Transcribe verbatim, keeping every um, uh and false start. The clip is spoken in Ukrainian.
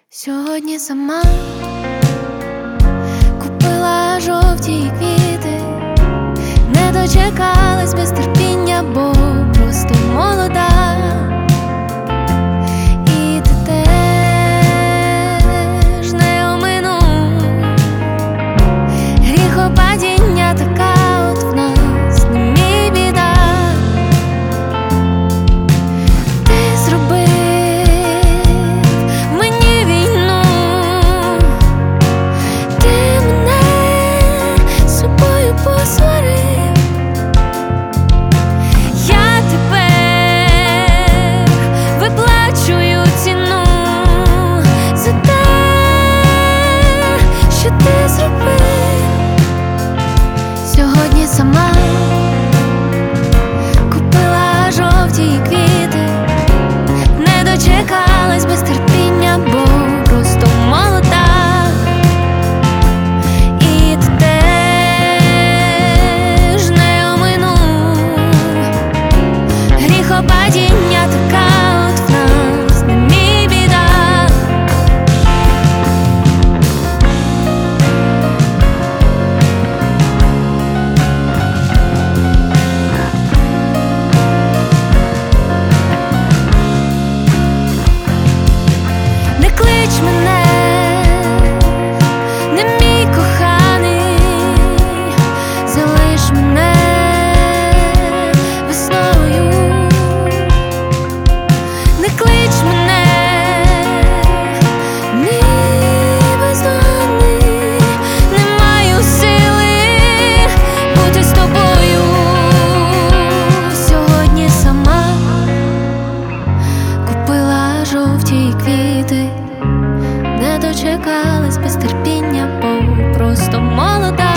Сьогодні сама купила жовті квіти, не дочекалась без терпіння, бо просто молода. І ти теж не оминув гріхопадіння, така от в нас не мій біда. Ти зробив мені війну, ти мене з собою посварив. Я тепер виплачую ціну за те, що ти зробив. Сьогодні сама купила жовті квіти, не дочекалась без терпіння, бо просто молода. І ти теж не оминув гріхопадіння, така от в нас не мій біда. Не клич мене, не мій коханий, залиш мене весною. Не клич мене, мій бездоганний, не маю сили бути з тобою. Сьогодні сама купила жовті квіти, не дочекалась без терпіння, бо просто молода.